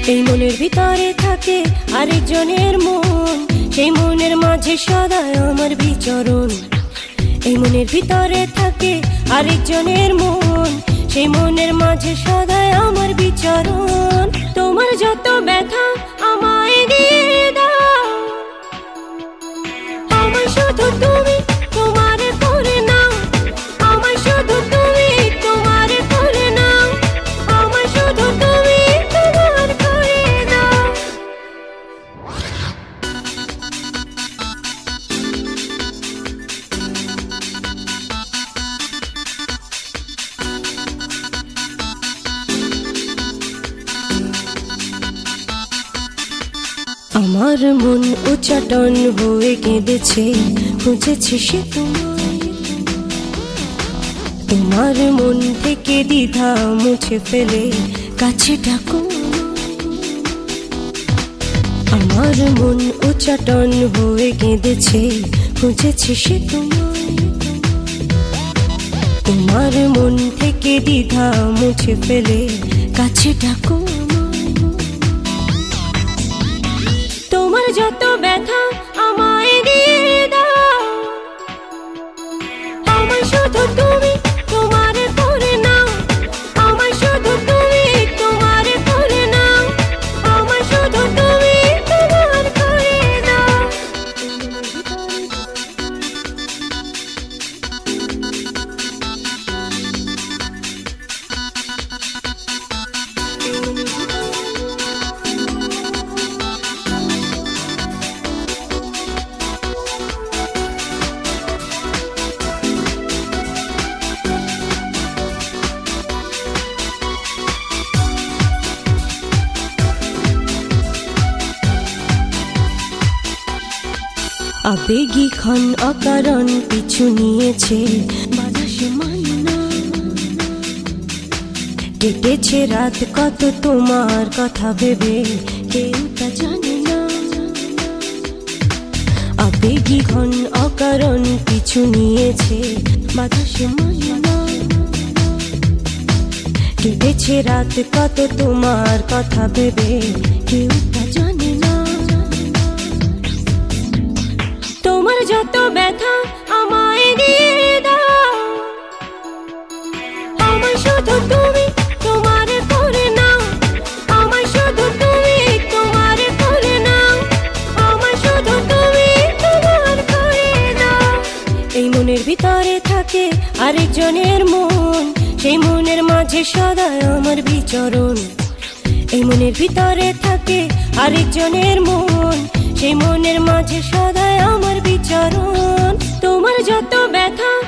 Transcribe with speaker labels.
Speaker 1: এই মনের ভিতরে থাকে আরেকজনের মন, সেই মনের মাঝে সদাই আমার বিচরণ। এই মনের ভিতরে থাকে আরেকজনের মন, সেই মনের মাঝে সদাই আমার বিচরণ। তোমার যত ব্যথা আমায় দিয়ে দাও, আমায় শুধু তুমি তোমার করে নাও, আমায় শুধু তুমি তোমার করে নাও, আমায় শুধু তুমি তোমার করে নাও। আমার মন উচ্চাটন হয়ে কেঁদেছে, খুঁজেছে সে তোমায়। তোমার মন থেকে দ্বিধা মুছে ফেলে কাছে ডাকো। আমার মন উচ্চাটন হয়ে কেঁদেছে, খুঁজেছে সে তোমায়। তোমার মন থেকে দ্বিধা মুছে ফেলে কাছে ডাকো। তোমার যত ব্যথা আমায় দিয়ে দাও, আমায় শুধু তুমি তোমার করে নাও, আমায় শুধু তুমি তোমার করে নাও, আমায় শুধু তুমি তোমার করে নাও। আবেগী ক্ষণ অকারণ পিছু নিয়েছে, বাধা সে মানে না। কেটেছে রাত কত তোমার কথা ভেবে, কেউ তা জানে না। আবেগী ক্ষণ অকারণ পিছু নিয়েছে, বাধা সে মানে না। কেটেছে রাত কত তোমার কথা ভেবে, কেউ তা জানে না। তোমার যত ব্যথা আমায় দিয়ে দাও, আমায় শুধু তুমি তোমার করে নাও, আমায় শুধু তুমি তোমার করে নাও, আমায় শুধু তুমি তোমার করে নাও। এই মনের ভিতরে থাকে আরেকজনের মন, সেই মনের মাঝে সদাই আমার বিচরণ। এই মনের ভিতরে থাকে আরেকজনের মন, সেই মনের মাঝে সদাই আমার বিচরণ। তোমার যত ব্যথা